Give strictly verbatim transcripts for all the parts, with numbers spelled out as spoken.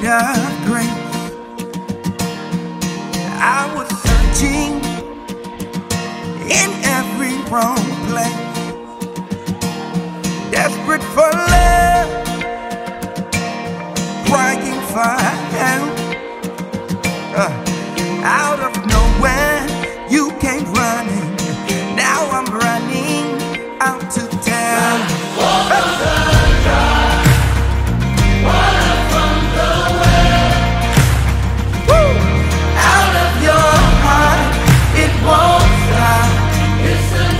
of grace. I was searching in every wrong place, desperate for love, crying for help. Uh, out of nowhere, you came running. Now I'm running out to town. Water from the well. Woo! Out of your heart, it won't stop. It's a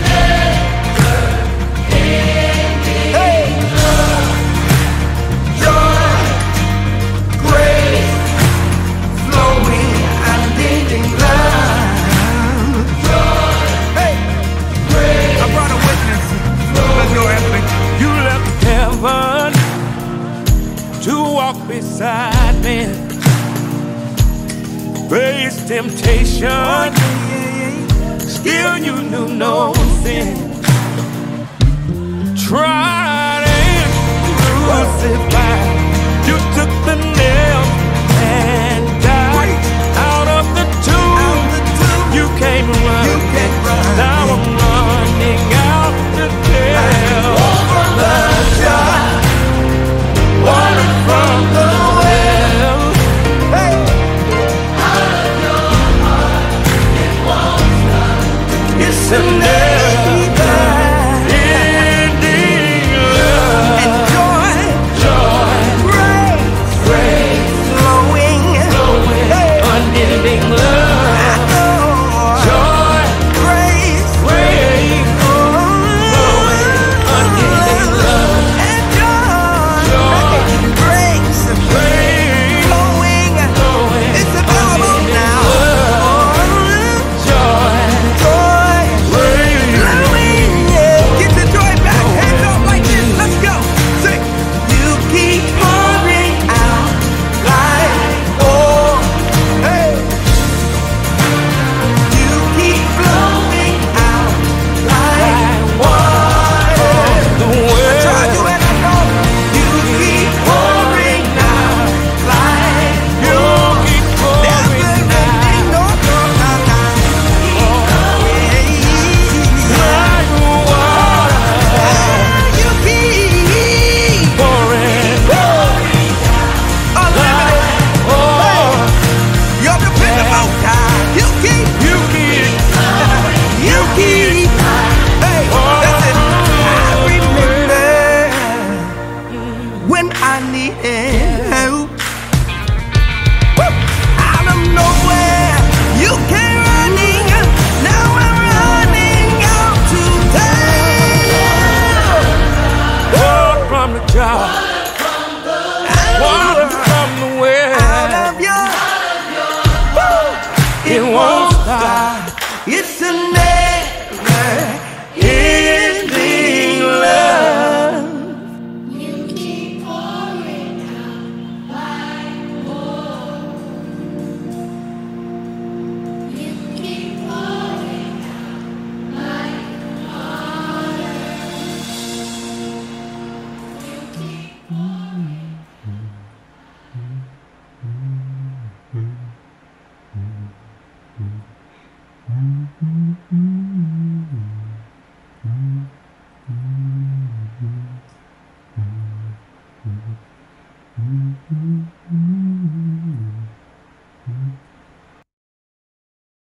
never-ending Hey! love. Joy, grace, flowing, unending love. Joy, Hey! grace, I brought a witness. Let's go, Anthony. You left heaven to walk beside me, face temptation, Oh, yeah, yeah. still you knew no sin. Tried and crucified, you took the nail and died. Out of the tomb, Out the tomb, you came you running. came running. Now I'm running out to tell the joy, water from the well. hey! It's a never-ending love. And joy, Joy, grace, grace, flowing, flowing, hey! unending love. Oh, Joy, grace, grace, flowing, unending love. and joy, grace, Grace, flowing. flowing, It's available unending now. love. Joy, Joy, grace, flowing, yeah. Get the joy back. Hands up like this. Let's go. Sing. You keep pouring out like oil. Hey. You keep flowing out like water. the I tried you well. and I know you keep pouring out like You keep never pouring ending, out no, no, no, no. Yeah. like water. You keep Pouring unlimited. oh, You're dependable, God. You keep, you keep you keep. Hey, listen. I remember when I needed help. Woo! Out of nowhere, you came.